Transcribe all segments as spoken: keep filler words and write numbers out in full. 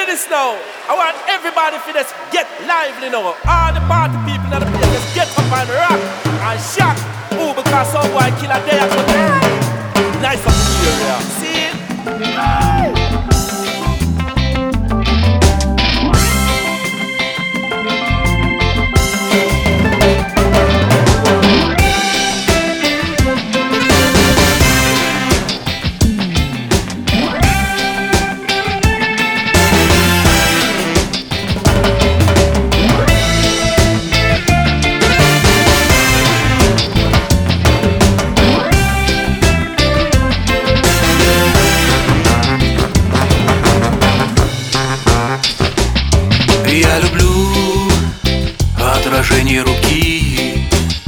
Hear this now. I want everybody to just get lively now. All the party people in the place just get up and rock and shock. Ooh, because some boy kill a day after day. Nice up in the area. See it? Я люблю отражение руки,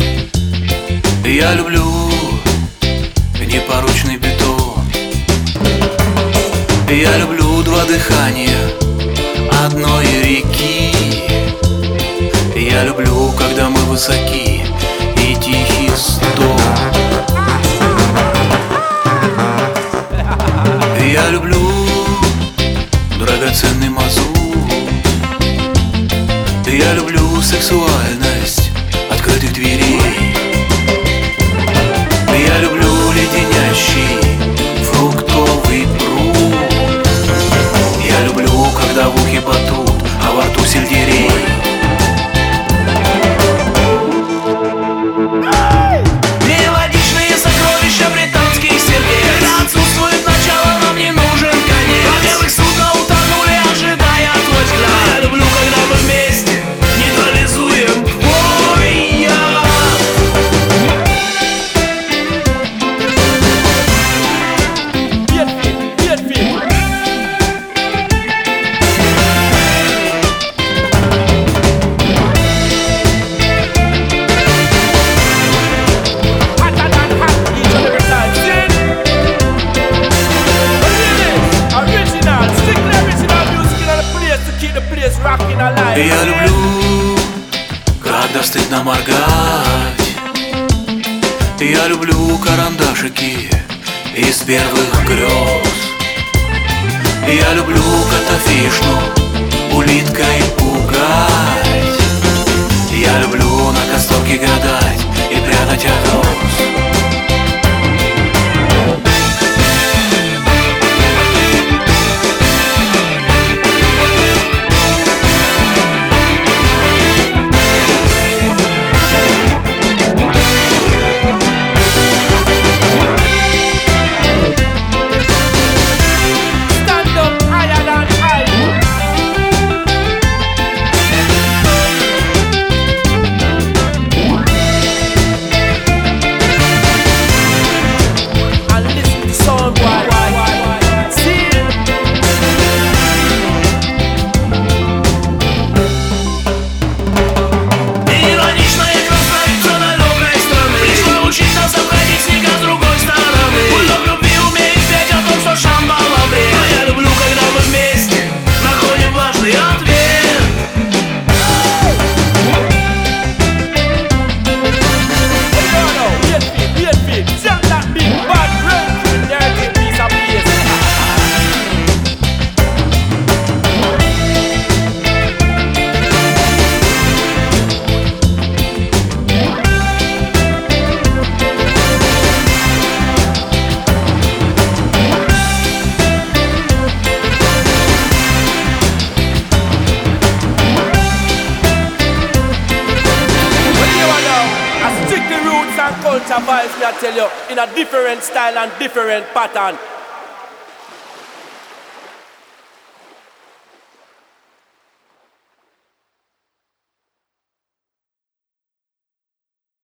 я люблю непорочный бетон, я люблю два дыхания одной реки, я люблю, когда мы высоки и тихий стон. Я люблю драгоценный мазут, я люблю сексуальность открытых дверей. Я люблю леденящий фруктовый пруд. Я люблю, когда в ухе батут, а во рту сельдерей. Мелодичные сокровища британских сердец. Когда отсутствует начало, нам не нужен конец. Во белых судно утонули, ожидая твой взгляд. Я люблю, когда мы вместе нейтрализуем твой яд. Нет, нет, нет. Hotter than hot, each and every time. See? But hear this, original, strictly original music in the place to keep the place rocking alive. Я люблю, когда стыдно моргать. Я люблю карандашики из первых грез. Я люблю котофишну улиткой пугать. Я люблю на касторке гадать и прятать от роз. Stand up higher than high. And listen to sound boy. See? Ироничная красавица далекой страны пришла учить нас обходить снега с другой стороны. Бульдог любви умеет петь о том, что Шамбала бред. А я люблю, когда мы вместе находим важный ответ. No, no, wait for, wait for. Send that big bad red dirty piece of bass. Well, here we go. I stick the roots and culture vibes, me I tell you, in a different style and different pattern.